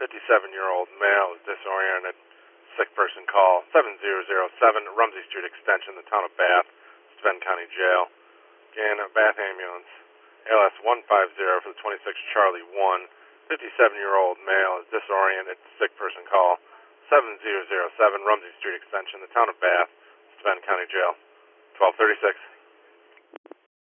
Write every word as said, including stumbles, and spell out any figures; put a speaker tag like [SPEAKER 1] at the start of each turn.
[SPEAKER 1] fifty-seven-year-old male is disoriented. Sick person call. seven zero zero seven Rumsey Street Extension, the town of Bath, Steuben County Jail. Again, Bath Ambulance. A L S one five zero for the twenty-six Charlie one. fifty-seven-year-old male is disoriented. Sick person call. seven zero zero seven Rumsey Street Extension, the town of Bath, Steuben County Jail. twelve thirty-six.